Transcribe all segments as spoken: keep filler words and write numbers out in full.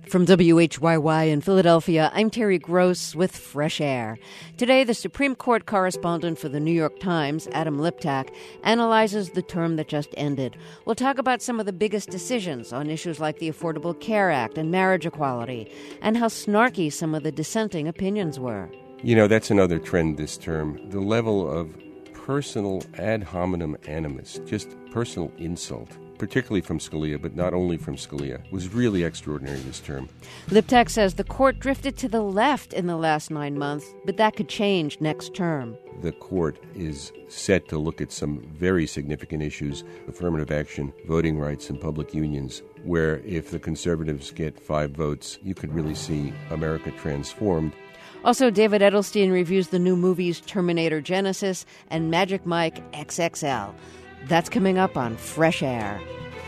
From W H Y Y in Philadelphia, I'm Terry Gross with Fresh Air. Today, the Supreme Court correspondent for the New York Times, Adam Liptak, analyzes the term that just ended. We'll talk about some of the biggest decisions on issues like the Affordable Care Act and marriage equality, and how snarky some of the dissenting opinions were. You know, that's another trend this term. The level of personal ad hominem animus, just personal insult, particularly from Scalia, but not only from Scalia, was really extraordinary this term. Liptak says the court drifted to the left in the last nine months, but that could change next term. The court is set to look at some very significant issues, affirmative action, voting rights, and public unions, where if the conservatives get five votes, you could really see America transformed. Also, David Edelstein reviews the new movies Terminator Genisys and Magic Mike X X L. That's coming up on Fresh Air.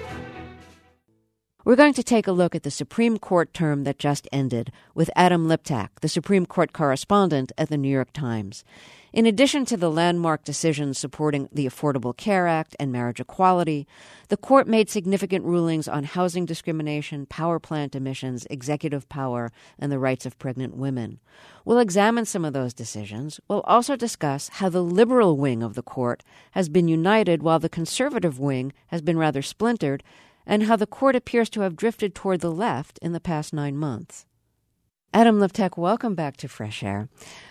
We're going to take a look at the Supreme Court term that just ended with Adam Liptak, the Supreme Court correspondent at the New York Times. In addition to the landmark decisions supporting the Affordable Care Act and marriage equality, the court made significant rulings on housing discrimination, power plant emissions, executive power, and the rights of pregnant women. We'll examine some of those decisions. We'll also discuss how the liberal wing of the court has been united while the conservative wing has been rather splintered, and how the court appears to have drifted toward the left in the past nine months. Adam Liptak, welcome back to Fresh Air.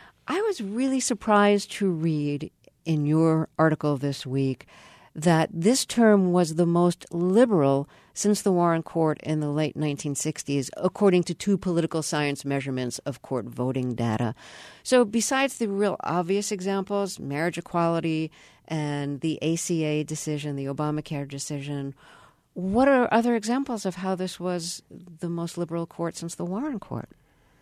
I was really surprised to read in your article this week that this term was the most liberal since the Warren Court in the late nineteen sixties, according to two political science measurements of court voting data. So besides the real obvious examples, marriage equality and the A C A decision, the Obamacare decision, what are other examples of how this was the most liberal court since the Warren Court?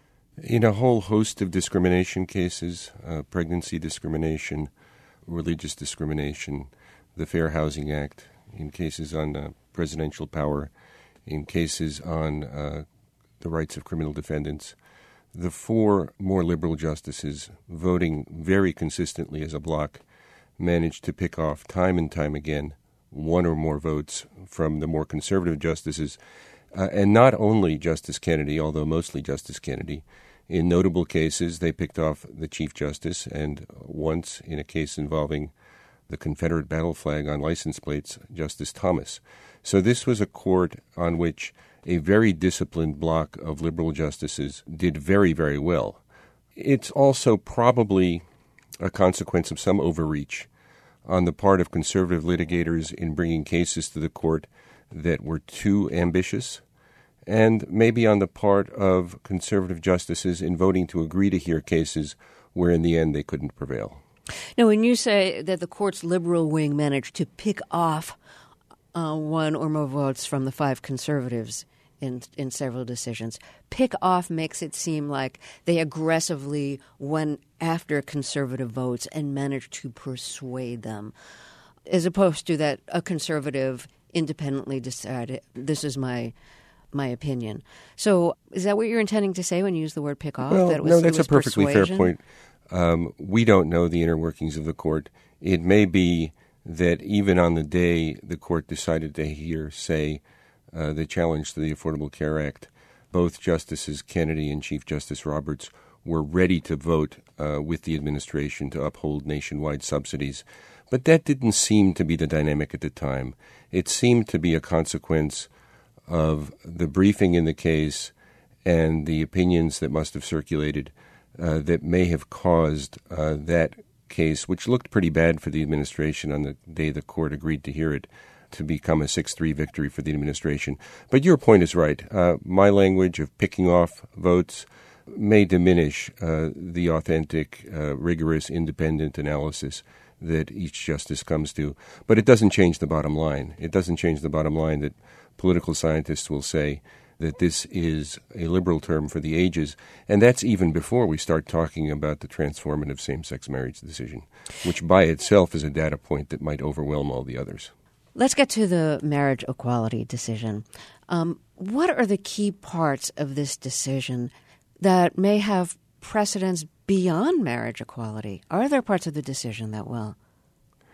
In a whole host of discrimination cases, uh, pregnancy discrimination, religious discrimination, the Fair Housing Act, in cases on uh, presidential power, in cases on uh, the rights of criminal defendants, the four more liberal justices voting very consistently as a bloc managed to pick off time and time again one or more votes from the more conservative justices, uh, and not only Justice Kennedy, although mostly Justice Kennedy. In notable cases, they picked off the Chief Justice, and once in a case involving the Confederate battle flag on license plates, Justice Thomas. So this was a court on which a very disciplined block of liberal justices did very, very well. It's also probably a consequence of some overreach on the part of conservative litigators in bringing cases to the court that were too ambitious, and maybe on the part of conservative justices in voting to agree to hear cases where in the end they couldn't prevail. Now, when you say that the court's liberal wing managed to pick off uh, one or more votes from the five conservatives in in several decisions, pick off makes it seem like they aggressively went after conservative votes and managed to persuade them, as opposed to that a conservative independently decided, this is my my opinion. So is that what you're intending to say when you use the word pick off? Well, that it was, no, that's it was a perfectly persuasion? fair point. Um, we don't know the inner workings of the court. It may be that even on the day the court decided to hear, say, uh, the challenge to the Affordable Care Act, both Justices Kennedy and Chief Justice Roberts were ready to vote uh, with the administration to uphold nationwide subsidies. But that didn't seem to be the dynamic at the time. It seemed to be a consequence of the briefing in the case and the opinions that must have circulated uh, that may have caused uh, that case, which looked pretty bad for the administration on the day the court agreed to hear it, to become a six three victory for the administration. But your point is right. Uh, my language of picking off votes may diminish uh, the authentic, uh, rigorous, independent analysis that each justice comes to. But it doesn't change the bottom line. It doesn't change the bottom line that political scientists will say that this is a liberal term for the ages, and that's even before we start talking about the transformative same-sex marriage decision, which by itself is a data point that might overwhelm all the others. Let's get to the marriage equality decision. Um, what are the key parts of this decision that may have precedence beyond marriage equality? Are there parts of the decision that will?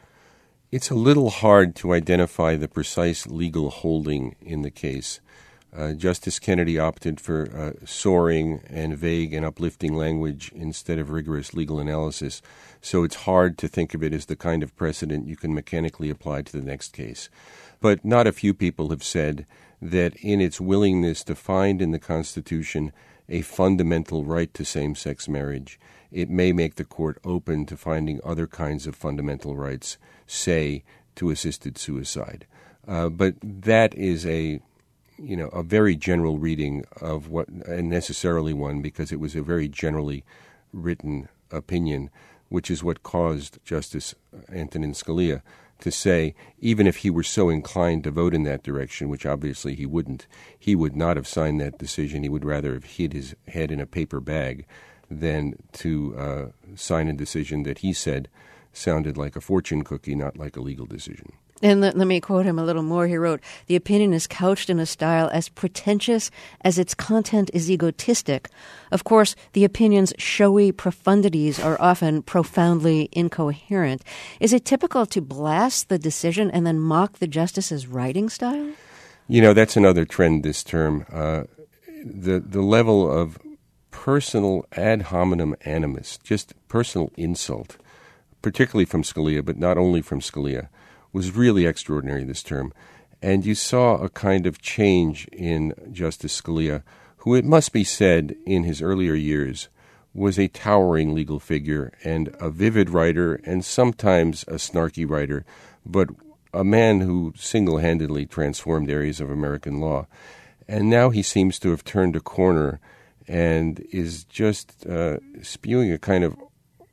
It's a little hard to identify the precise legal holding in the case. Uh, Justice Kennedy opted for uh, soaring and vague and uplifting language instead of rigorous legal analysis, so it's hard to think of it as the kind of precedent you can mechanically apply to the next case. But not a few people have said that in its willingness to find in the Constitution a fundamental right to same-sex marriage, it may make the court open to finding other kinds of fundamental rights, say, to assisted suicide. Uh, but that is a you know, a very general reading of what, and necessarily one, because it was a very generally written opinion, which is what caused Justice Antonin Scalia to say, even if he were so inclined to vote in that direction, which obviously he wouldn't, he would not have signed that decision. He would rather have hid his head in a paper bag than to uh, sign a decision that he said sounded like a fortune cookie, not like a legal decision. And let, let me quote him a little more. He wrote, "The opinion is couched in a style as pretentious as its content is egotistic. Of course, the opinion's showy profundities are often profoundly incoherent. Is it typical to blast the decision and then mock the justice's writing style?" You know, that's another trend this term. Uh, the the level of personal ad hominem animus, just personal insult, particularly from Scalia, but not only from Scalia, was really extraordinary this term. And you saw a kind of change in Justice Scalia, who, it must be said, in his earlier years, was a towering legal figure and a vivid writer and sometimes a snarky writer, but a man who single-handedly transformed areas of American law. And now he seems to have turned a corner and is just uh, spewing a kind of,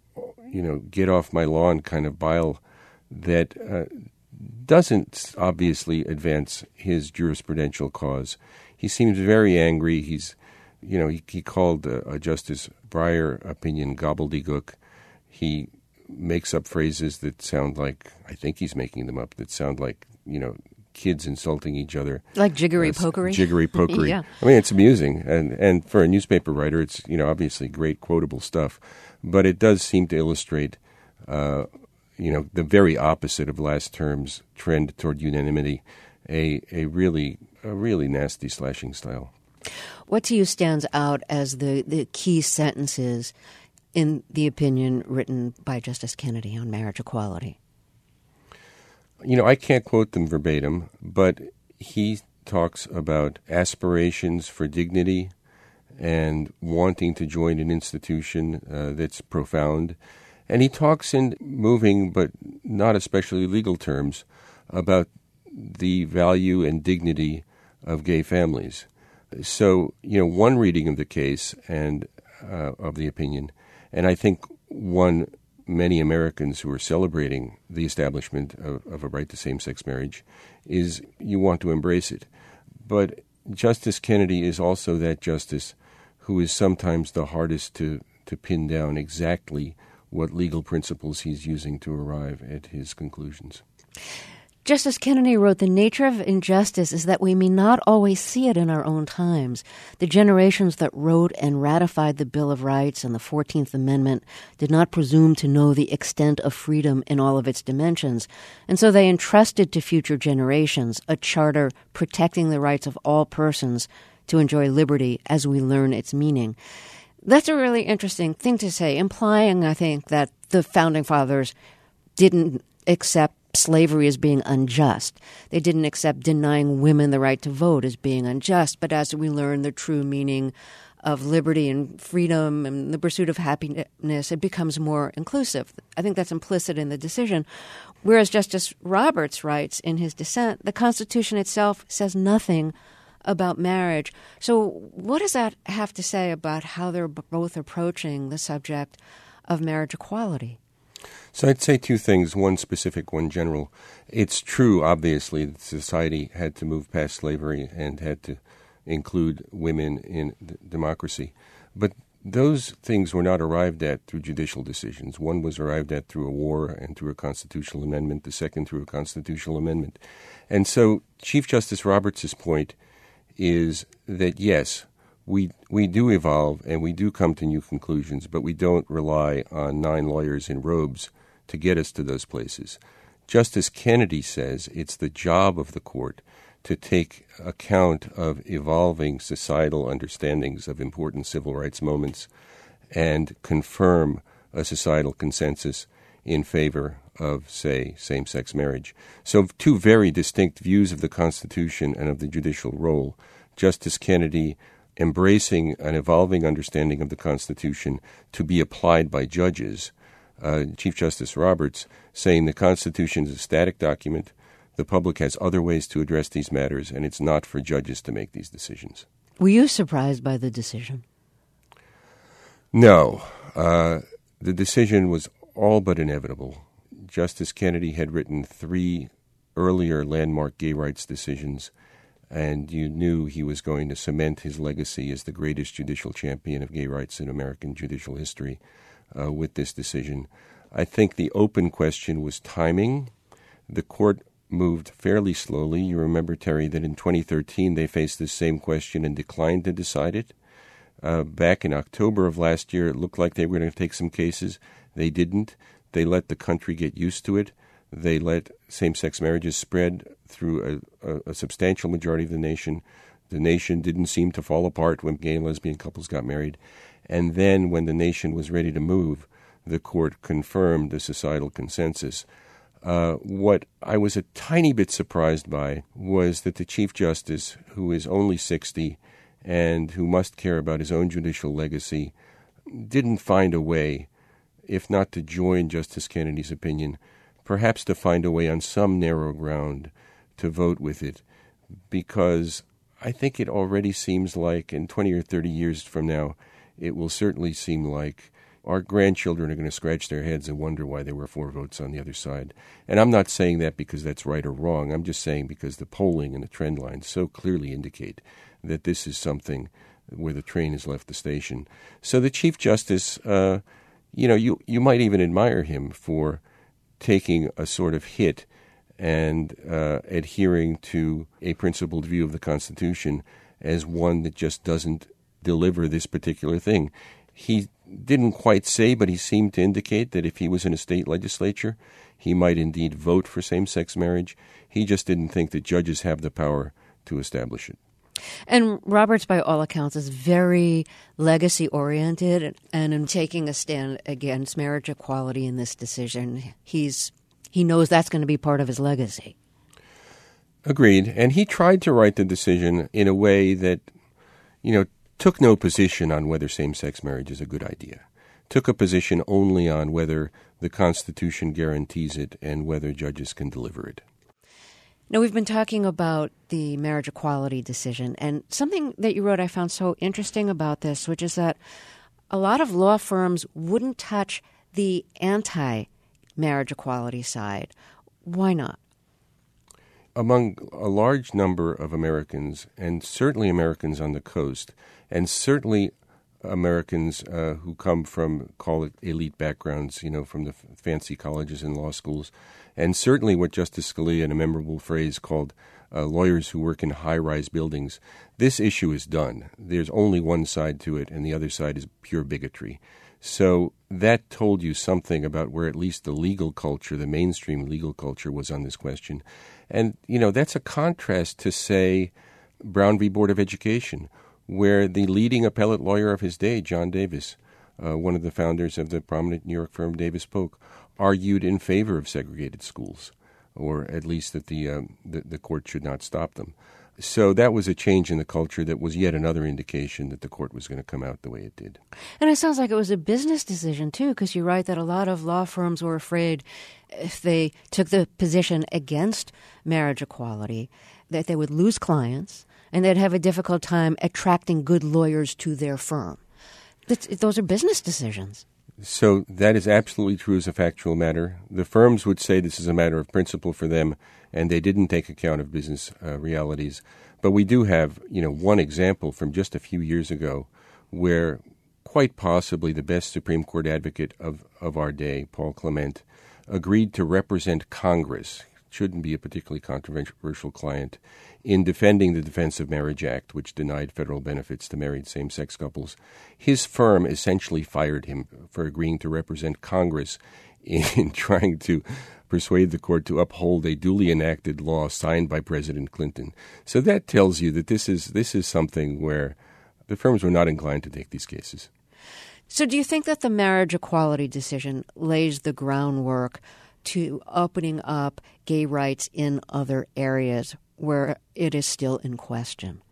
you know, get off my lawn kind of bile that uh, doesn't obviously advance his jurisprudential cause. He seems very angry. He's, you know, he, he called uh, a Justice Breyer opinion gobbledygook. He makes up phrases that sound like, I think he's making them up, that sound like, you know, kids insulting each other. Like jiggery-pokery? Uh, jiggery-pokery. Yeah. I mean, it's amusing. And, and for a newspaper writer, it's, you know, obviously great quotable stuff. But it does seem to illustrate uh, you know, the very opposite of last term's trend toward unanimity, a a really a really nasty slashing style. What to you stands out as the, the key sentences in the opinion written by Justice Kennedy on marriage equality? You know, I can't quote them verbatim, but he talks about aspirations for dignity and wanting to join an institution uh, that's profound. And he talks in moving, but not especially legal terms, about the value and dignity of gay families. So, you know, one reading of the case and uh, of the opinion, and I think one many Americans who are celebrating the establishment of, of a right to same-sex marriage, is you want to embrace it. But Justice Kennedy is also that justice who is sometimes the hardest to, to pin down exactly what legal principles he's using to arrive at his conclusions. Justice Kennedy wrote, "The nature of injustice is that we may not always see it in our own times. The generations that wrote and ratified the Bill of Rights and the fourteenth Amendment did not presume to know the extent of freedom in all of its dimensions, and so they entrusted to future generations a charter protecting the rights of all persons to enjoy liberty as we learn its meaning." That's a really interesting thing to say, implying, I think, that the Founding Fathers didn't accept slavery as being unjust. They didn't accept denying women the right to vote as being unjust. But as we learn the true meaning of liberty and freedom and the pursuit of happiness, it becomes more inclusive. I think that's implicit in the decision. Whereas Justice Roberts writes in his dissent, the Constitution itself says nothing about marriage. So what does that have to say about how they're both approaching the subject of marriage equality? So I'd say two things, one specific, one general. It's true, obviously, that society had to move past slavery and had to include women in d- democracy. But those things were not arrived at through judicial decisions. One was arrived at through a war and through a constitutional amendment, the second through a constitutional amendment. And so Chief Justice Roberts' point is that, yes, we we do evolve and we do come to new conclusions, but we don't rely on nine lawyers in robes to get us to those places. Justice Kennedy says it's the job of the court to take account of evolving societal understandings of important civil rights moments and confirm a societal consensus in favor of, say, same-sex marriage. So two very distinct views of the Constitution and of the judicial role. Justice Kennedy embracing an evolving understanding of the Constitution to be applied by judges. Uh, Chief Justice Roberts saying the Constitution is a static document, the public has other ways to address these matters, and it's not for judges to make these decisions. Were you surprised by the decision? No. Uh, the decision was all but inevitable. Justice Kennedy had written three earlier landmark gay rights decisions, and you knew he was going to cement his legacy as the greatest judicial champion of gay rights in American judicial history uh, with this decision. I think the open question was timing. The court moved fairly slowly. You remember, Terry, that in twenty thirteen they faced this same question and declined to decide it. Uh, back in October of last year, it looked like they were going to take some cases. They didn't. They let the country get used to it. They let same-sex marriages spread through a, a, a substantial majority of the nation. The nation didn't seem to fall apart when gay and lesbian couples got married. And then when the nation was ready to move, the court confirmed the societal consensus. Uh, what I was a tiny bit surprised by was that the Chief Justice, who is only sixty and who must care about his own judicial legacy, didn't find a way, if not to join Justice Kennedy's opinion, perhaps to find a way on some narrow ground to vote with it, because I think it already seems like in twenty or thirty years from now, it will certainly seem like our grandchildren are going to scratch their heads and wonder why there were four votes on the other side. And I'm not saying that because that's right or wrong. I'm just saying because the polling and the trend lines so clearly indicate that this is something where the train has left the station. So the Chief Justice, uh, you know, you, you might even admire him for taking a sort of hit and uh, adhering to a principled view of the Constitution as one that just doesn't deliver this particular thing. He didn't quite say, but he seemed to indicate that if he was in a state legislature, he might indeed vote for same-sex marriage. He just didn't think that judges have the power to establish it. And Roberts, by all accounts, is very legacy-oriented, and in taking a stand against marriage equality in this decision, he's he knows that's going to be part of his legacy. Agreed. And he tried to write the decision in a way that, you know, took no position on whether same-sex marriage is a good idea, took a position only on whether the Constitution guarantees it and whether judges can deliver it. Now, we've been talking about the marriage equality decision, and something that you wrote I found so interesting about this, which is that a lot of law firms wouldn't touch the anti-marriage equality side. Why not? Among a large number of Americans, and certainly Americans on the coast, and certainly Americans uh, who come from, call it elite backgrounds, you know, from the f- fancy colleges and law schools, and certainly what Justice Scalia, in a memorable phrase, called uh, lawyers who work in high-rise buildings, this issue is done. There's only one side to it, and the other side is pure bigotry. So that told you something about where at least the legal culture, the mainstream legal culture, was on this question. And, you know, that's a contrast to, say, Brown v. Board of Education, where the leading appellate lawyer of his day, John Davis, uh, one of the founders of the prominent New York firm Davis Polk, argued in favor of segregated schools, or at least that the, um, the the court should not stop them. So that was a change in the culture that was yet another indication that the court was going to come out the way it did. And it sounds like it was a business decision, too, because you write that a lot of law firms were afraid if they took the position against marriage equality, that they would lose clients and they'd have a difficult time attracting good lawyers to their firm. That's, those are business decisions. So that is absolutely true as a factual matter. The firms would say this is a matter of principle for them, and they didn't take account of business uh, realities. But we do have, you know, one example from just a few years ago where quite possibly the best Supreme Court advocate of, of our day, Paul Clement, agreed to represent Congress. shouldn't be a particularly controversial client, in defending the Defense of Marriage Act, which denied federal benefits to married same-sex couples. His firm essentially fired him for agreeing to represent Congress in trying to persuade the court to uphold a duly enacted law signed by President Clinton. So that tells you that this is this is something where the firms were not inclined to take these cases. So do you think that the marriage equality decision lays the groundwork to opening up gay rights in other areas where it is still in question?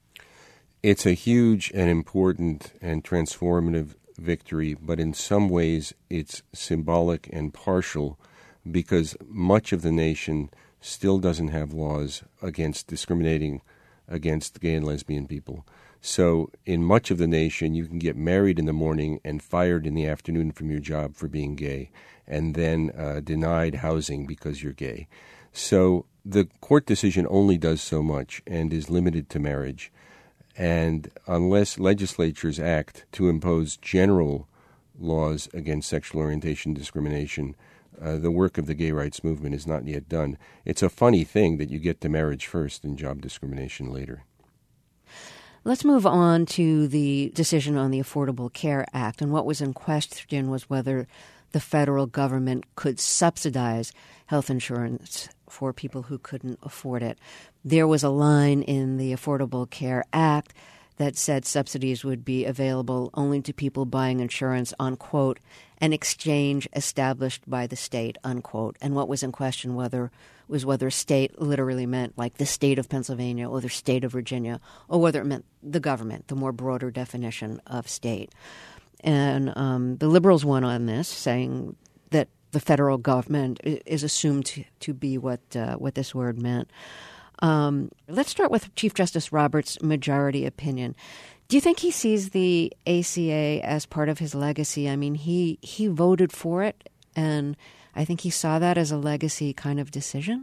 It's a huge and important and transformative victory, but in some ways it's symbolic and partial because much of the nation still doesn't have laws against discriminating against gay and lesbian people. So in much of the nation, you can get married in the morning and fired in the afternoon from your job for being gay, and then uh, denied housing because you're gay. So the court decision only does so much and is limited to marriage. And unless legislatures act to impose general laws against sexual orientation discrimination, uh, the work of the gay rights movement is not yet done. It's a funny thing that you get to marriage first and job discrimination later. Let's move on to the decision on the Affordable Care Act. And what was in question was whether the federal government could subsidize health insurance for people who couldn't afford it. There was a line in the Affordable Care Act that said subsidies would be available only to people buying insurance on, quote, an exchange established by the state, unquote. And what was in question whether was whether state literally meant like the state of Pennsylvania or the state of Virginia, or whether it meant the government, the more broader definition of state. And um, the liberals won on this, saying that the federal government is assumed to, to be what uh, what this word meant. Um, let's start with Chief Justice Roberts' majority opinion. Do you think he sees the A C A as part of his legacy? I mean, he he voted for it, and I think he saw that as a legacy kind of decision.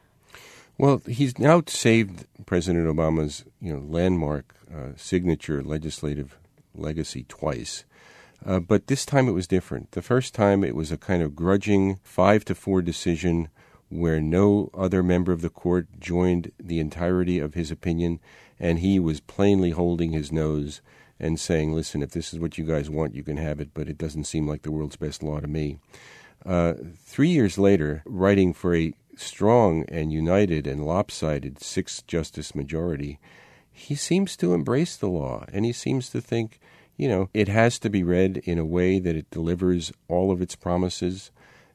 Well, he's now saved President Obama's, you know, landmark uh, signature legislative legacy twice. Uh, but this time it was different. The first time it was a kind of grudging five to four decision where no other member of the court joined the entirety of his opinion, and he was plainly holding his nose and saying, listen, if this is what you guys want, you can have it, but it doesn't seem like the world's best law to me. Uh, three years later, writing for a strong and united and lopsided six-justice majority, he seems to embrace the law, and he seems to think, you know, it has to be read in a way that it delivers all of its promises.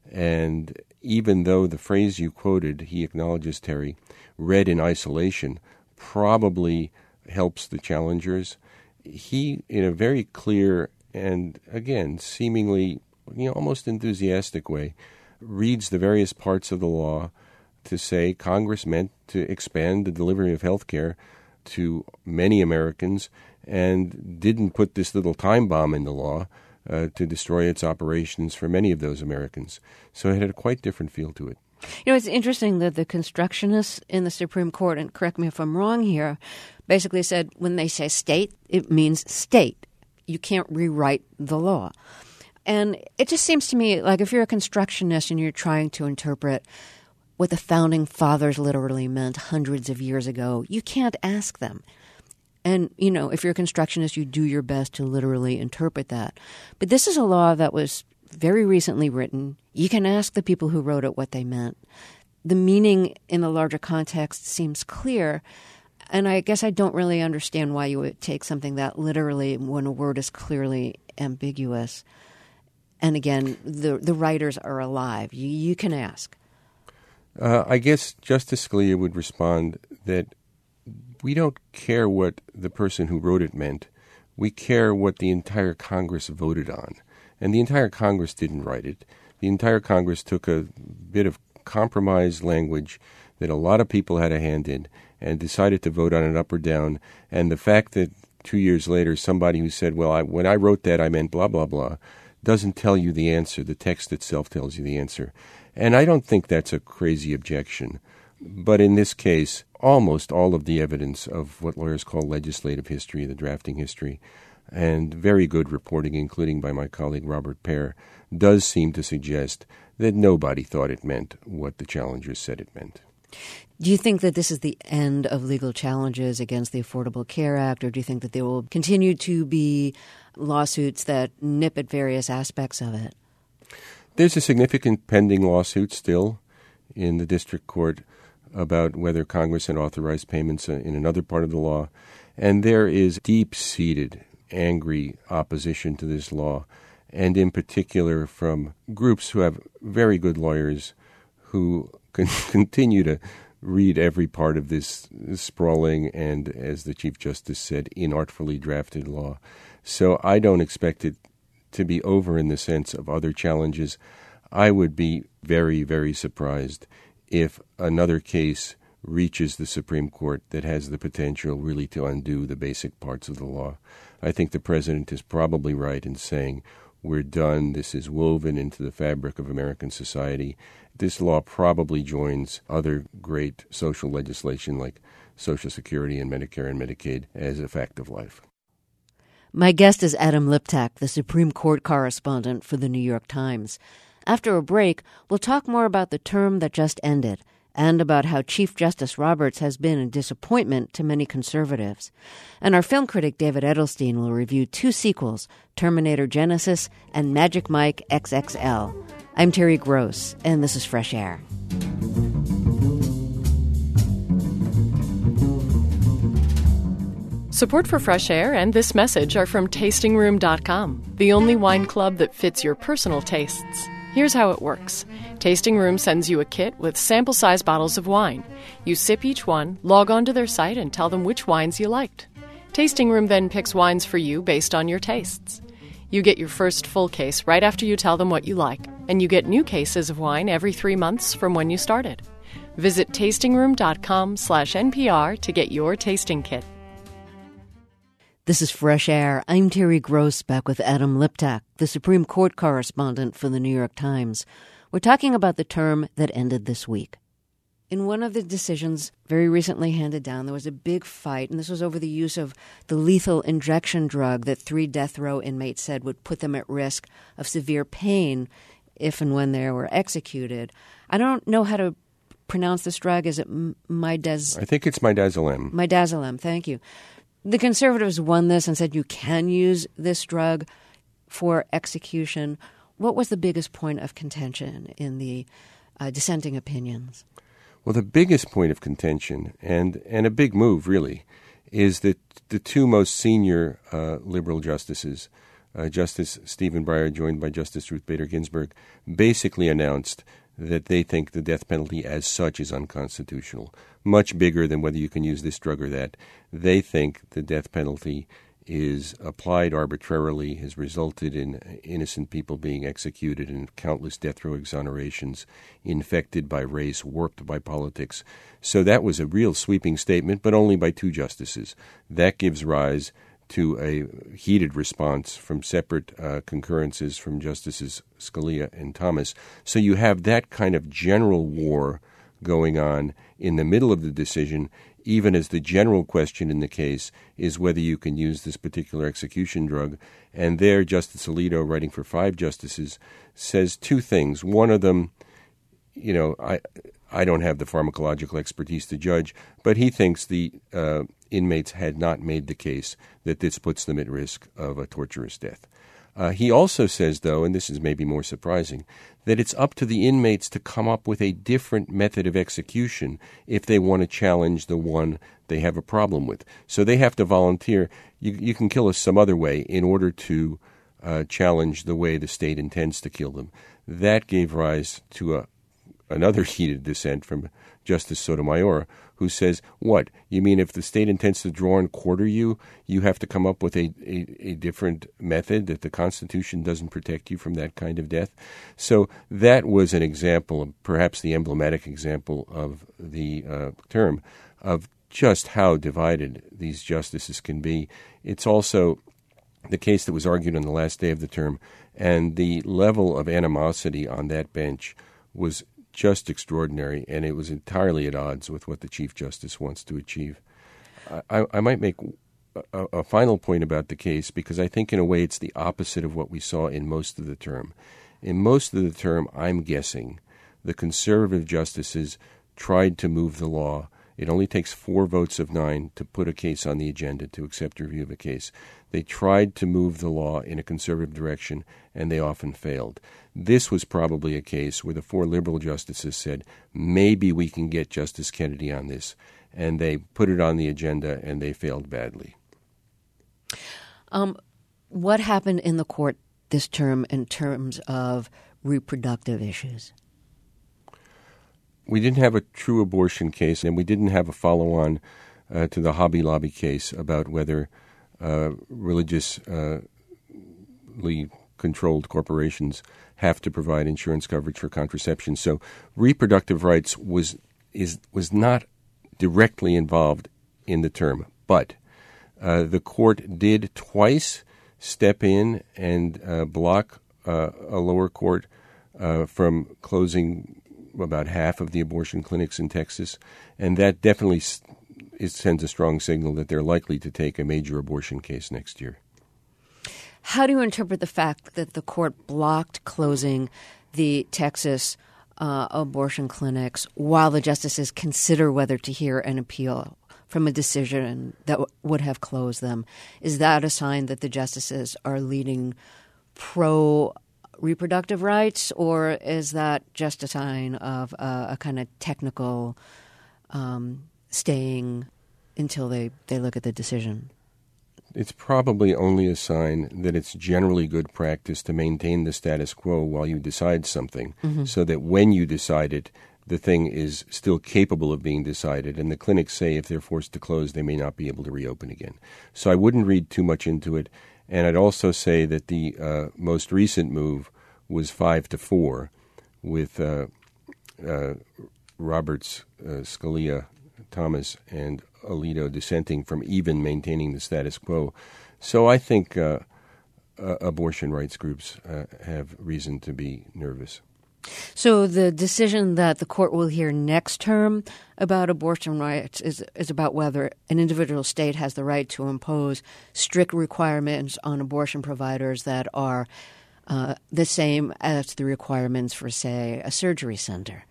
And even though the phrase you quoted, he acknowledges, Terry, read in isolation, probably helps the challengers, he, in a very clear and, again, seemingly, you know, almost enthusiastic way, reads the various parts of the law to say Congress meant to expand the delivery of health care to many Americans and didn't put this little time bomb in the law uh, to destroy its operations for many of those Americans. So it had a quite different feel to it. You know, it's interesting that the constructionists in the Supreme Court, and correct me if I'm wrong here, basically said when they say state, it means state. You can't rewrite the law. And it just seems to me like if you're a constructionist and you're trying to interpret what the founding fathers literally meant hundreds of years ago, you can't ask them. And, you know, if you're a constructionist, you do your best to literally interpret that. But this is a law that was very recently written. You can ask the people who wrote it what they meant. The meaning in the larger context seems clear. And I guess I don't really understand why you would take something that literally when a word is clearly ambiguous. And again, the the writers are alive. You, you can ask. Uh, I guess Justice Scalia would respond that we don't care what the person who wrote it meant. We care what the entire Congress voted on. And the entire Congress didn't write it. The entire Congress took a bit of compromise language that a lot of people had a hand in and decided to vote on it up or down. And the fact that two years later somebody who said, well, I, when I wrote that I meant blah, blah, blah, doesn't tell you the answer. The text itself tells you the answer. And I don't think that's a crazy objection. But in this case, almost all of the evidence of what lawyers call legislative history, the drafting history, and very good reporting, including by my colleague Robert Pear, does seem to suggest that nobody thought it meant what the challengers said it meant. Do you think that this is the end of legal challenges against the Affordable Care Act, or do you think that there will continue to be lawsuits that nip at various aspects of it? There's a significant pending lawsuit still in the district court about whether Congress had authorized payments in another part of the law, and there is deep-seated, angry opposition to this law, and in particular from groups who have very good lawyers who can continue to read every part of this sprawling and, as the Chief Justice said, inartfully drafted law. So I don't expect it to be over in the sense of other challenges. I would be very, very surprised if another case reaches the Supreme Court that has the potential really to undo the basic parts of the law. I think the President is probably right in saying, we're done, this is woven into the fabric of American society. This law probably joins other great social legislation like Social Security and Medicare and Medicaid as a fact of life. My guest is Adam Liptak, the Supreme Court correspondent for the New York Times. After a break, we'll talk more about the term that just ended and about how Chief Justice Roberts has been a disappointment to many conservatives. And our film critic David Edelstein will review two sequels, Terminator Genisys and Magic Mike X X L. I'm Terry Gross, and this is Fresh Air. Support for Fresh Air and this message are from tasting room dot com, the only wine club that fits your personal tastes. Here's how it works. Tasting Room sends you a kit with sample-size bottles of wine. You sip each one, log on to their site, and tell them which wines you liked. Tasting Room then picks wines for you based on your tastes. You get your first full case right after you tell them what you like, and you get new cases of wine every three months from when you started. Visit tasting room dot com slash N P R to get your tasting kit. This is Fresh Air. I'm Terry Gross, back with Adam Liptak, the Supreme Court correspondent for the New York Times. We're talking about the term that ended this week. In one of the decisions very recently handed down, there was a big fight, and this was over the use of the lethal injection drug that three death row inmates said would put them at risk of severe pain if and when they were executed. I don't know how to pronounce this drug. Is it Midaz? I think it's Midazolam. Midazolam, thank you. The conservatives won this and said you can use this drug for execution. What was the biggest point of contention in the uh, dissenting opinions? Well, the biggest point of contention, and, and a big move, really, is that the two most senior uh, liberal justices, uh, Justice Stephen Breyer, joined by Justice Ruth Bader Ginsburg, basically announced that they think the death penalty as such is unconstitutional, much bigger than whether you can use this drug or that. They think the death penalty is applied arbitrarily, has resulted in innocent people being executed and countless death row exonerations, infected by race, warped by politics. So that was a real sweeping statement, but only by two justices. That gives rise to a heated response from separate uh, concurrences from Justices Scalia and Thomas. So you have that kind of general war going on in the middle of the decision, even as the general question in the case is whether you can use this particular execution drug. And there, Justice Alito, writing for five justices, says two things. One of them, you know, I I don't have the pharmacological expertise to judge, but he thinks the uh, inmates had not made the case that this puts them at risk of a torturous death. Uh, he also says, though, and this is maybe more surprising, that it's up to the inmates to come up with a different method of execution if they want to challenge the one they have a problem with. So they have to volunteer. You, you can kill us some other way in order to uh, challenge the way the state intends to kill them. That gave rise to a another heated dissent from Justice Sotomayor, who says, what, you mean if the state intends to draw and quarter you, you have to come up with a, a, a different method, that the Constitution doesn't protect you from that kind of death? So that was an example, perhaps the emblematic example of the uh, term, of just how divided these justices can be. It's also the case that was argued on the last day of the term, and the level of animosity on that bench was just extraordinary, and it was entirely at odds with what the Chief Justice wants to achieve. I, I might make a, a final point about the case, because I think in a way it's the opposite of what we saw in most of the term. In most of the term, I'm guessing, the conservative justices tried to move the law. It only takes four votes of nine to put a case on the agenda, to accept review of a case. They tried to move the law in a conservative direction, and they often failed. This was probably a case where the four liberal justices said, maybe we can get Justice Kennedy on this, and they put it on the agenda, and they failed badly. Um, what happened in the court this term in terms of reproductive issues? We didn't have a true abortion case, and we didn't have a follow-on uh, to the Hobby Lobby case about whether uh, religiously controlled corporations have to provide insurance coverage for contraception. So reproductive rights was is was not directly involved in the term, but uh, the court did twice step in and uh, block uh, a lower court uh, from closing about half of the abortion clinics in Texas, and that definitely s- it sends a strong signal that they're likely to take a major abortion case next year. How do you interpret the fact that the court blocked closing the Texas uh, abortion clinics while the justices consider whether to hear an appeal from a decision that w- would have closed them? Is that a sign that the justices are leading pro reproductive rights, or is that just a sign of uh, a kind of technical um, staying until they, they look at the decision? It's probably only a sign that it's generally good practice to maintain the status quo while you decide something, mm-hmm. so that when you decide it, the thing is still capable of being decided. And the clinics say if they're forced to close, they may not be able to reopen again. So I wouldn't read too much into it. And I'd also say that the uh, most recent move was five to four, with uh, uh, Roberts, uh, Scalia, Thomas, and Alito dissenting from even maintaining the status quo. So I think uh, uh, abortion rights groups uh, have reason to be nervous. So the decision that the court will hear next term about abortion rights is, is about whether an individual state has the right to impose strict requirements on abortion providers that are uh, the same as the requirements for, say, a surgery center.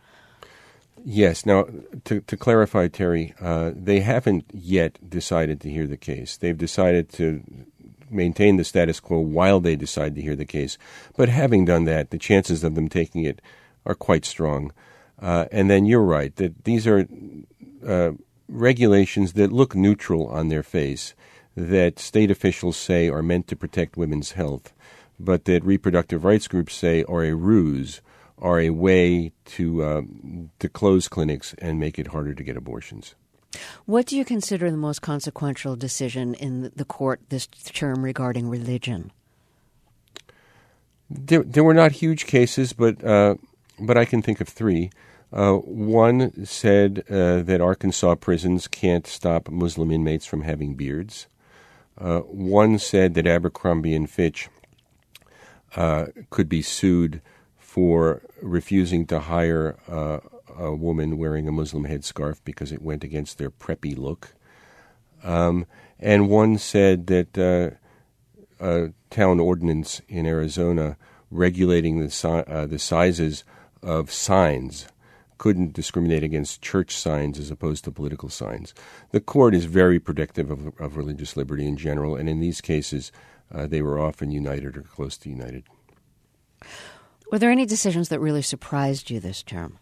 Yes. Now, to, to clarify, Terry, uh, they haven't yet decided to hear the case. They've decided to maintain the status quo while they decide to hear the case. But having done that, the chances of them taking it are quite strong. Uh, and then you're right, that these are uh, regulations that look neutral on their face, that state officials say are meant to protect women's health, but that reproductive rights groups say are a ruse, are a way to um, to close clinics and make it harder to get abortions. What do you consider the most consequential decision in the court this term regarding religion? There, there were not huge cases, but uh, but I can think of three. Uh, one said uh, that Arkansas prisons can't stop Muslim inmates from having beards. Uh, one said that Abercrombie and Fitch uh, could be sued for refusing to hire uh, a woman wearing a Muslim headscarf because it went against their preppy look. Um, and one said that uh, a town ordinance in Arizona regulating the, si- uh, the sizes of signs couldn't discriminate against church signs as opposed to political signs. The court is very protective of, of religious liberty in general, and in these cases, uh, they were often united or close to united. Were there any decisions that really surprised you this term?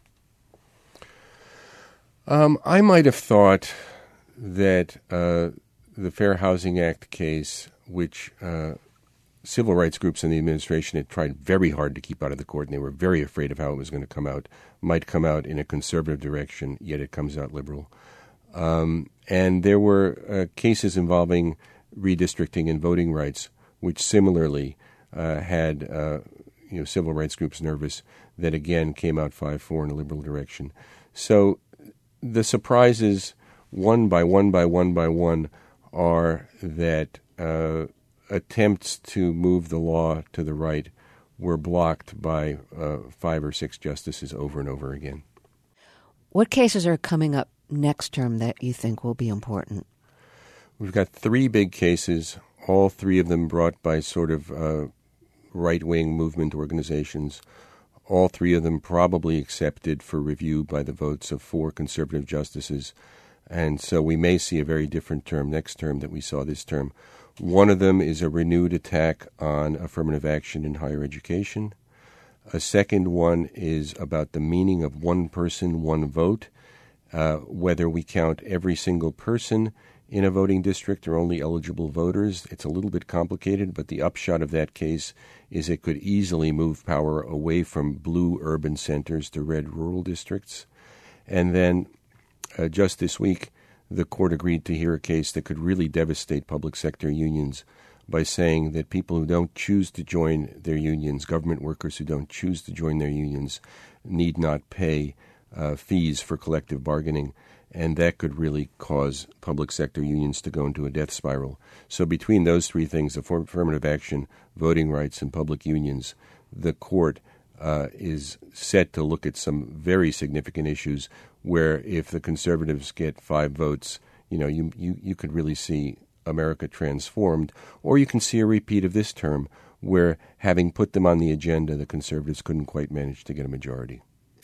Um, I might have thought that uh, the Fair Housing Act case, which uh, civil rights groups in the administration had tried very hard to keep out of the court, and they were very afraid of how it was going to come out, might come out in a conservative direction, yet it comes out liberal. Um, and there were uh, cases involving redistricting and voting rights, which similarly uh, had uh, you know, civil rights groups nervous, that again came out five four in a liberal direction. So the surprises, one by one by one by one, are that uh, attempts to move the law to the right were blocked by uh, five or six justices over and over again. What cases are coming up next term that you think will be important? We've got three big cases, all three of them brought by sort of uh, right-wing movement organizations, all three of them probably accepted for review by the votes of four conservative justices. And so we may see a very different term next term that we saw this term. One of them is a renewed attack on affirmative action in higher education. A second one is about the meaning of one person, one vote, uh, whether we count every single person in a voting district or only eligible voters. It's a little bit complicated, but the upshot of that case is it could easily move power away from blue urban centers to red rural districts. And then uh, just this week, the court agreed to hear a case that could really devastate public sector unions by saying that people who don't choose to join their unions, government workers who don't choose to join their unions, need not pay uh, fees for collective bargaining. And that could really cause public sector unions to go into a death spiral. So between those three things, affirmative action, voting rights, and public unions, the court uh, is set to look at some very significant issues where if the conservatives get five votes, you know, you, you, you could really see America transformed, or you can see a repeat of this term where, having put them on the agenda, the conservatives couldn't quite manage to get a majority.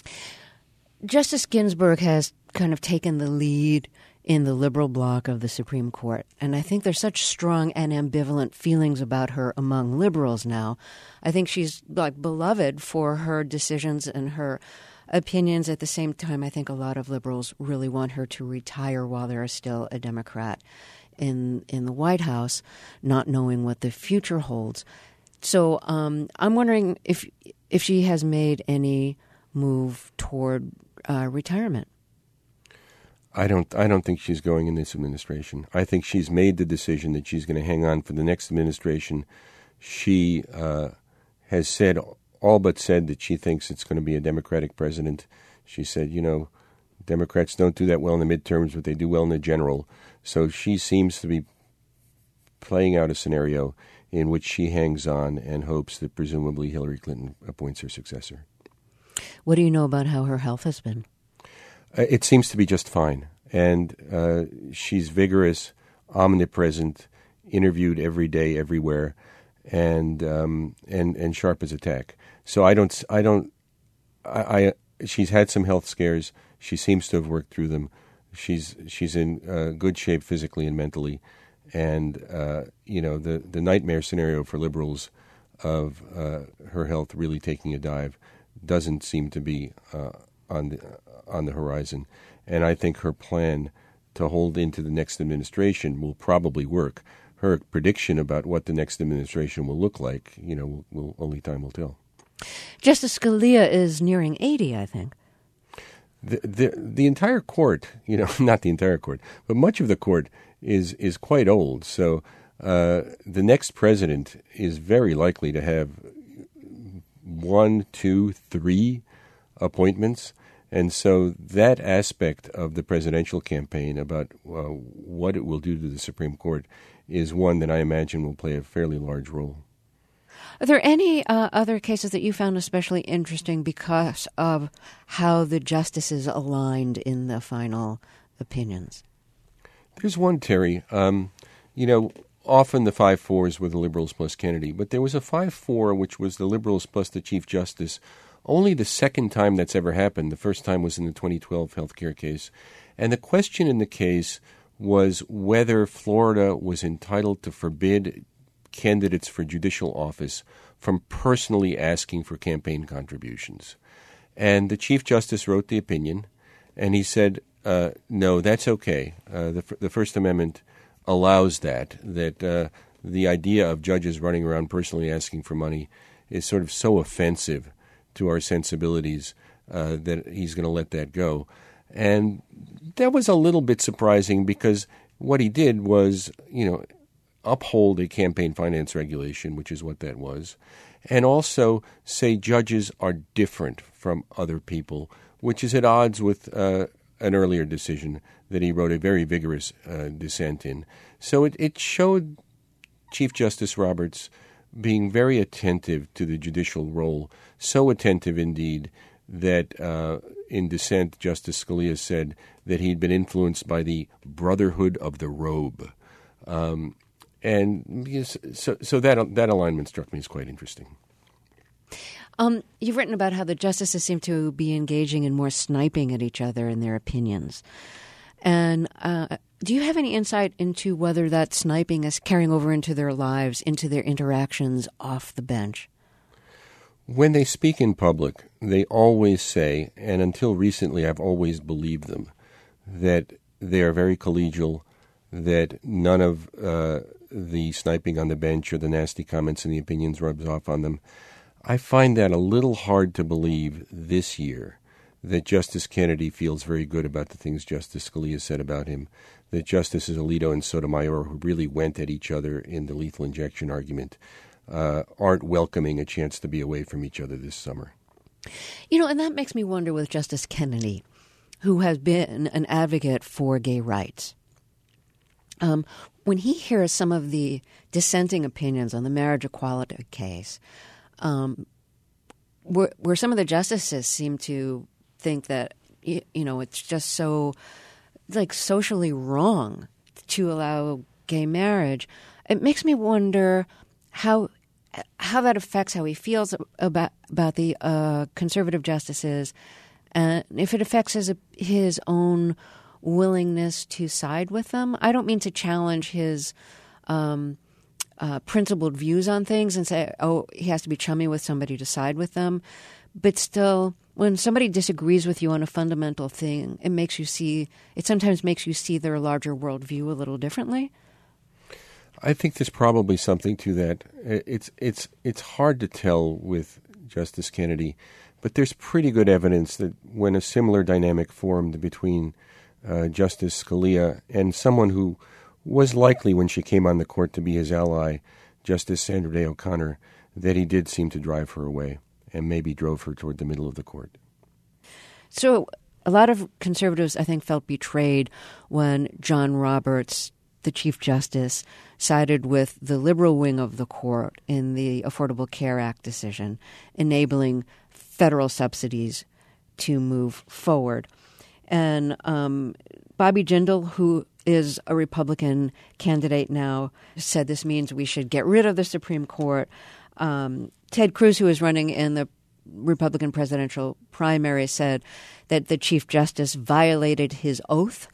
Justice Ginsburg has kind of taken the lead in the liberal bloc of the Supreme Court, and I think there's such strong and ambivalent feelings about her among liberals now. I think she's like beloved for her decisions and her opinions. At the same time, I think a lot of liberals really want her to retire while there is still a Democrat in in the White House, not knowing what the future holds. So um, I'm wondering if if she has made any move toward uh, retirement. I don't. I don't think she's going in this administration. I think she's made the decision that she's going to hang on for the next administration. She uh, has said all but said that she thinks it's going to be a Democratic president. She said, you know, Democrats don't do that well in the midterms, but they do well in the general. So she seems to be playing out a scenario in which she hangs on and hopes that presumably Hillary Clinton appoints her successor. What do you know about how her health has been? Uh, it seems to be just fine. And uh, she's vigorous, omnipresent, interviewed every day, everywhere, and um, and and sharp as a tack. So I don't, I don't, I, I. She's had some health scares. She seems to have worked through them. She's she's in uh, good shape physically and mentally, and uh, you know the the nightmare scenario for liberals of uh, her health really taking a dive doesn't seem to be uh, on the on the horizon. And I think her plan to hold into the next administration will probably work. Her prediction about what the next administration will look like, you know, will, will only time will tell. Justice Scalia is nearing eighty, I think. The, the the entire court, you know, not the entire court, but much of the court is is quite old. So uh, the next president is very likely to have one, two, three appointments. And so that aspect of the presidential campaign about uh, what it will do to the Supreme Court is one that I imagine will play a fairly large role. Are there any uh, other cases that you found especially interesting because of how the justices aligned in the final opinions? There's one, Terry. Um, you know, often the five fours were the liberals plus Kennedy, but there was a five four which was the liberals plus the Chief Justice. Only the second time that's ever happened. The first time was in the twenty twelve healthcare case. And the question in the case was whether Florida was entitled to forbid candidates for judicial office from personally asking for campaign contributions. And the Chief Justice wrote the opinion, and he said, uh, no, that's okay. Uh, the, the First Amendment allows that, that uh, the idea of judges running around personally asking for money is sort of so offensive to our sensibilities uh, that he's going to let that go. And that was a little bit surprising because what he did was, you know, uphold a campaign finance regulation, which is what that was, and also say judges are different from other people, which is at odds with uh, an earlier decision that he wrote a very vigorous uh, dissent in. So it, it showed Chief Justice Roberts being very attentive to the judicial role, so attentive indeed that uh, in dissent, Justice Scalia said that he'd been influenced by the brotherhood of the robe, Um, and yes, so, so that that alignment struck me as quite interesting. Um, you've written about how the justices seem to be engaging in more sniping at each other in their opinions. And uh, do you have any insight into whether that sniping is carrying over into their lives, into their interactions off the bench? When they speak in public, they always say, and until recently I've always believed them, that they are very collegial, that none of uh, the sniping on the bench or the nasty comments and the opinions rubs off on them. I find that a little hard to believe this year, that Justice Kennedy feels very good about the things Justice Scalia said about him, that Justices Alito and Sotomayor, who really went at each other in the lethal injection argument, uh, aren't welcoming a chance to be away from each other this summer. You know, and that makes me wonder with Justice Kennedy, who has been an advocate for gay rights. Um, when he hears some of the dissenting opinions on the marriage equality case, um, where, where some of the justices seem to think that, you, you know, it's just so, like, socially wrong to allow gay marriage, it makes me wonder how how that affects how he feels about about the uh, conservative justices, and if it affects his his own willingness to side with them. I don't mean to challenge his um, uh, principled views on things and say, oh, he has to be chummy with somebody to side with them. But still, when somebody disagrees with you on a fundamental thing, it makes you see, it sometimes makes you see their larger worldview a little differently. I think there's probably something to that. It's it's it's hard to tell with Justice Kennedy, but there's pretty good evidence that when a similar dynamic formed between Uh, Justice Scalia and someone who was likely, when she came on the court, to be his ally, Justice Sandra Day O'Connor, that he did seem to drive her away and maybe drove her toward the middle of the court. So a lot of conservatives, I think, felt betrayed when John Roberts, the Chief Justice, sided with the liberal wing of the court in the Affordable Care Act decision, enabling federal subsidies to move forward. And um, Bobby Jindal, who is a Republican candidate now, said this means we should get rid of the Supreme Court. Um, Ted Cruz, who is running in the Republican presidential primary, said that the Chief Justice violated his oath.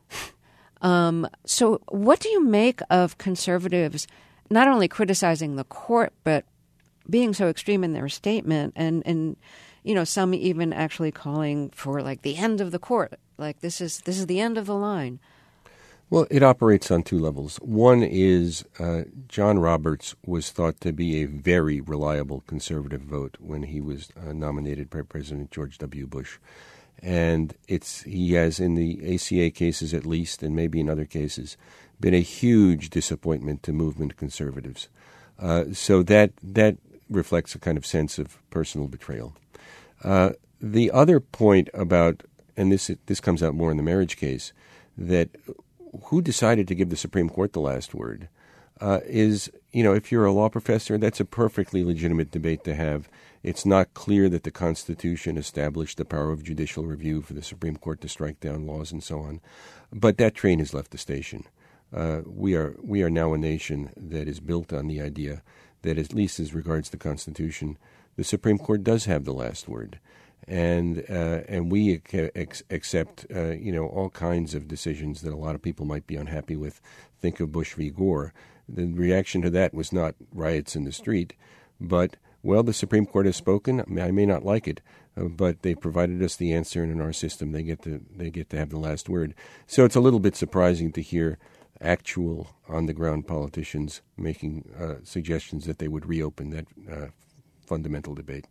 Um, so what do you make of conservatives not only criticizing the court, but being so extreme in their statement and, and you know, some even actually calling for, like, the end of the court, like this is this is the end of the line? Well, it operates on two levels. One is uh, John Roberts was thought to be a very reliable conservative vote when he was uh, nominated by President George W. Bush. And it's he has, in the A C A cases at least, and maybe in other cases, been a huge disappointment to movement conservatives. Uh, so that that reflects a kind of sense of personal betrayal. Uh, the other point about, and this this comes out more in the marriage case, that who decided to give the Supreme Court the last word uh, is, you know, if you're a law professor, that's a perfectly legitimate debate to have. It's not clear that the Constitution established the power of judicial review for the Supreme Court to strike down laws and so on. But that train has left the station. Uh, we are we are now a nation that is built on the idea that, at least as regards the Constitution, the Supreme Court does have the last word, and uh, and we ex- accept uh, you know all kinds of decisions that a lot of people might be unhappy with. Think of Bush v. Gore. The reaction to that was not riots in the street, but well, the Supreme Court has spoken. I may not like it, uh, but they provided us the answer, and in our system, they get to they get to have the last word. So it's a little bit surprising to hear actual on-the-ground politicians making uh, suggestions that they would reopen that uh, fundamental debate.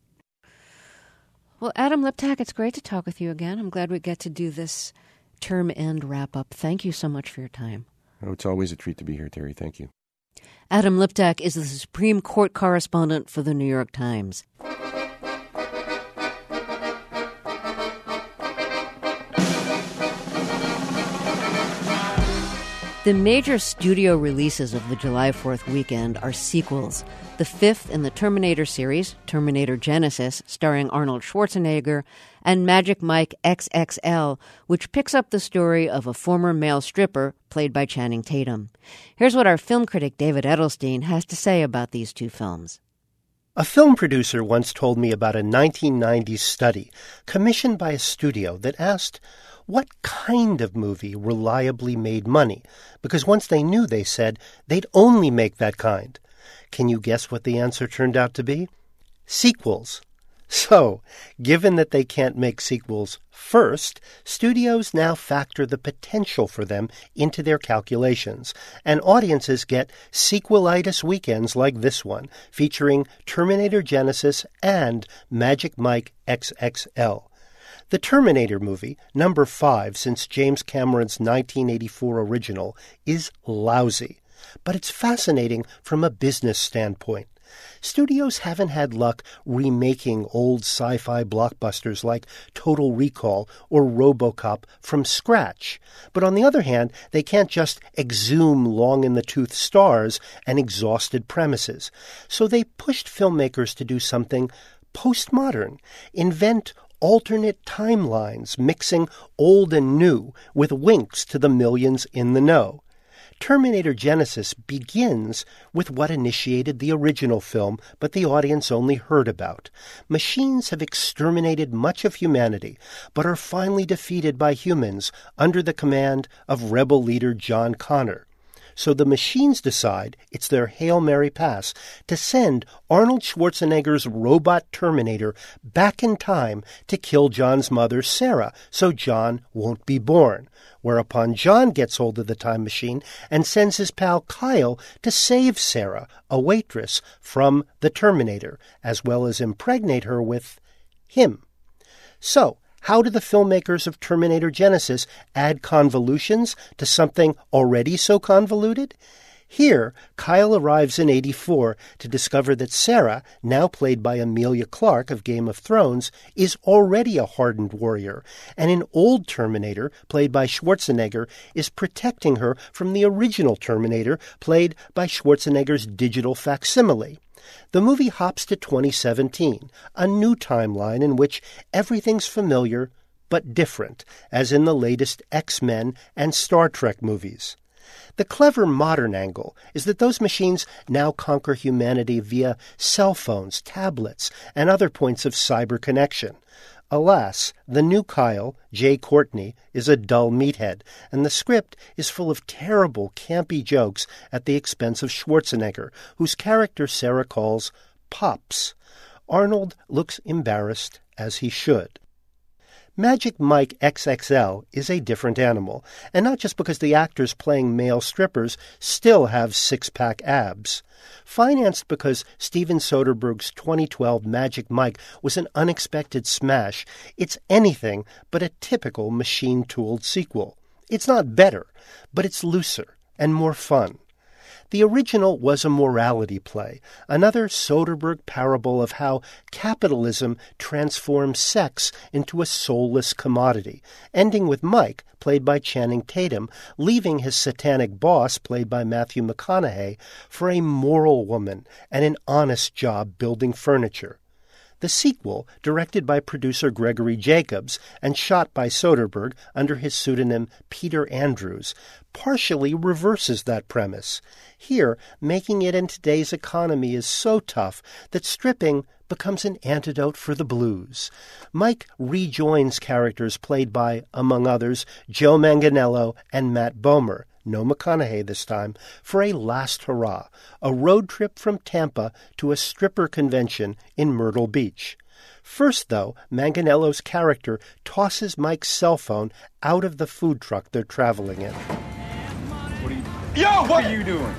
Well, Adam Liptak, it's great to talk with you again. I'm glad we get to do this term end wrap-up. Thank you so much for your time. Oh, it's always a treat to be here, Terry. Thank you. Adam Liptak is the Supreme Court correspondent for the New York Times. The major studio releases of the July fourth weekend are sequels. The fifth in the Terminator series, Terminator Genisys, starring Arnold Schwarzenegger, and Magic Mike X X L, which picks up the story of a former male stripper played by Channing Tatum. Here's what our film critic David Edelstein has to say about these two films. A film producer once told me about a nineteen nineties study commissioned by a studio that asked what kind of movie reliably made money, because once they knew, they said, they'd only make that kind. Can you guess what the answer turned out to be? Sequels. So, given that they can't make sequels first, studios now factor the potential for them into their calculations, and audiences get sequelitis weekends like this one, featuring Terminator Genisys and Magic Mike X X L. The Terminator movie, number five since James Cameron's nineteen eighty-four original, is lousy, but it's fascinating from a business standpoint. Studios haven't had luck remaking old sci-fi blockbusters like Total Recall or RoboCop from scratch. But on the other hand, they can't just exhume long-in-the-tooth stars and exhausted premises. So they pushed filmmakers to do something postmodern, invent alternate timelines, mixing old and new with winks to the millions in the know. Terminator Genisys begins with what initiated the original film, but the audience only heard about. Machines have exterminated much of humanity, but are finally defeated by humans under the command of rebel leader John Connor. So the machines decide it's their Hail Mary pass to send Arnold Schwarzenegger's robot Terminator back in time to kill John's mother, Sarah, so John won't be born. Whereupon John gets hold of the time machine and sends his pal Kyle to save Sarah, a waitress, from the Terminator, as well as impregnate her with him. So, how do the filmmakers of Terminator Genisys add convolutions to something already so convoluted? Here, Kyle arrives in eighty-four to discover that Sarah, now played by Emilia Clarke of Game of Thrones, is already a hardened warrior, and an old Terminator, played by Schwarzenegger, is protecting her from the original Terminator, played by Schwarzenegger's digital facsimile. The movie hops to twenty seventeen, a new timeline in which everything's familiar but different, as in the latest X-Men and Star Trek movies. The clever modern angle is that those machines now conquer humanity via cell phones, tablets, and other points of cyber connection. Alas, the new Kyle, Jay Courtney, is a dull meathead, and the script is full of terrible, campy jokes at the expense of Schwarzenegger, whose character Sarah calls Pops. Arnold looks embarrassed, as he should. Magic Mike X X L is a different animal, and not just because the actors playing male strippers still have six-pack abs. Financed because Steven Soderbergh's twenty twelve Magic Mike was an unexpected smash, it's anything but a typical machine-tooled sequel. It's not better, but it's looser and more fun. The original was a morality play, another Soderbergh parable of how capitalism transforms sex into a soulless commodity, ending with Mike, played by Channing Tatum, leaving his satanic boss, played by Matthew McConaughey, for a moral woman and an honest job building furniture. The sequel, directed by producer Gregory Jacobs and shot by Soderbergh under his pseudonym Peter Andrews, partially reverses that premise. Here, making it in today's economy is so tough that stripping becomes an antidote for the blues. Mike rejoins characters played by, among others, Joe Manganiello and Matt Bomer, no McConaughey this time, for a last hurrah, a road trip from Tampa to a stripper convention in Myrtle Beach. First, though, Manganiello's character tosses Mike's cell phone out of the food truck they're traveling in. What are you Yo, what, what are you doing?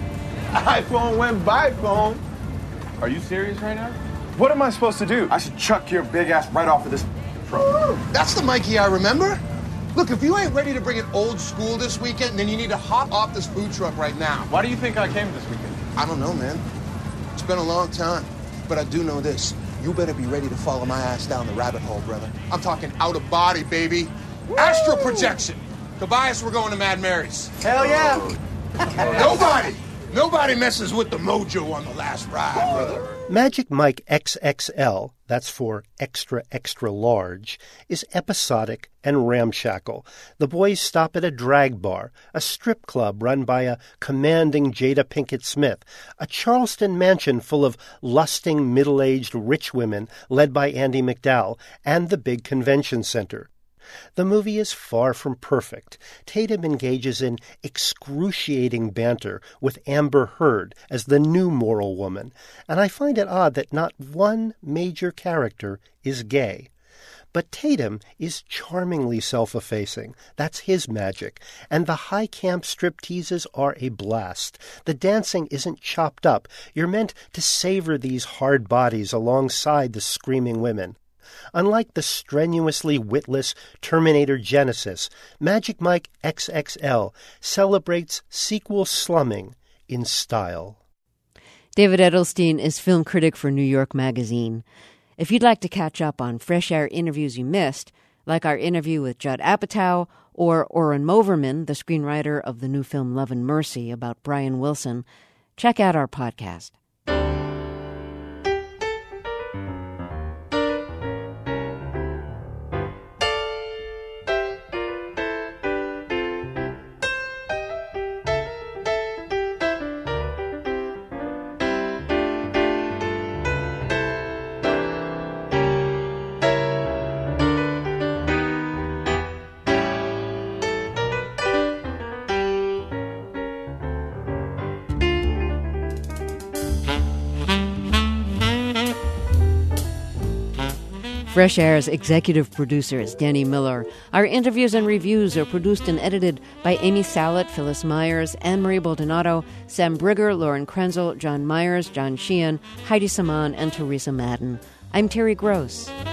iPhone went by phone. Are you serious right now? What am I supposed to do? I should chuck your big ass right off of this truck. That's the Mikey I remember. Look, if you ain't ready to bring it old school this weekend, then you need to hop off this food truck right now. Why do you think I came this weekend? I don't know, man. It's been a long time. But I do know this. You better be ready to follow my ass down the rabbit hole, brother. I'm talking out of body, baby. Woo! Astral projection. Tobias, we're going to Mad Mary's. Hell yeah. Nobody, nobody messes with the mojo on the last ride, brother. Magic Mike X X L, that's for extra, extra large, is episodic and ramshackle. The boys stop at a drag bar, a strip club run by a commanding Jada Pinkett Smith, a Charleston mansion full of lusting middle-aged rich women led by Andie MacDowell, and the big convention center. The movie is far from perfect. Tatum engages in excruciating banter with Amber Heard as the new moral woman, and I find it odd that not one major character is gay. But Tatum is charmingly self-effacing. That's his magic. And the high-camp stripteases are a blast. The dancing isn't chopped up. You're meant to savor these hard bodies alongside the screaming women. Unlike the strenuously witless Terminator Genesis, Magic Mike X X L celebrates sequel slumming in style. David Edelstein is film critic for New York Magazine. If you'd like to catch up on Fresh Air interviews you missed, like our interview with Judd Apatow or Oren Moverman, the screenwriter of the new film Love and Mercy about Brian Wilson, check out our podcast. Fresh Air's executive producer is Danny Miller. Our interviews and reviews are produced and edited by Amy Salet, Phyllis Myers, Anne-Marie Baldonado, Sam Brigger, Lauren Krenzel, John Myers, John Sheehan, Heidi Saman, and Teresa Madden. I'm Terry Gross.